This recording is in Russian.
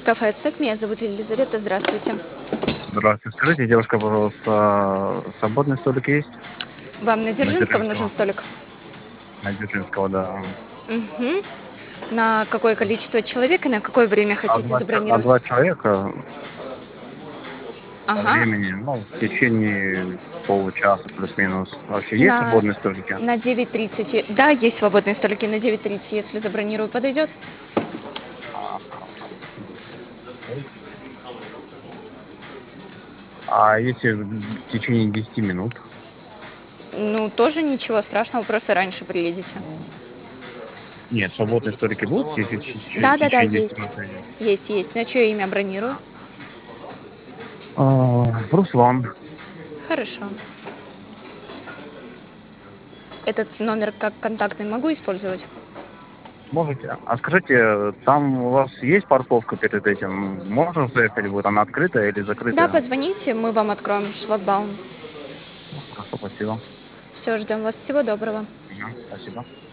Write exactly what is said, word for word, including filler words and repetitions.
Кафе «Ацтек». Меня зовут Елизавета. Здравствуйте. Здравствуйте. Скажите, девушка, пожалуйста, свободный столик есть? Вам на На Дзержинского нужен Дзержинского. столик? На Дзержинского, да. Мгм. На какое количество человек и на какое время А хотите два, чо- а забронировать? два человека по Ага. времени, ну, в течение получаса плюс-минус. Вообще есть На, свободные столики? на девять тридцать. е- Да, есть свободные столики на девять тридцать. Если забронирую, подойдет? А если в течение десяти минут? Ну, тоже ничего страшного, просто раньше приедете. Нет, свободные столики будут, если в теч- в Да-да-да, течение десяти минут есть. придет? Есть, есть. На чье имя бронирую? А, Руслан. Хорошо. Этот номер как контактный могу использовать? Можете. А скажите, там у вас есть парковка перед этим? Можно заехать будет? Она открытая или Да, закрытая? позвоните, мы вам откроем шлагбаум. Хорошо, спасибо. Все, ждем вас. Всего доброго. Мгм, спасибо.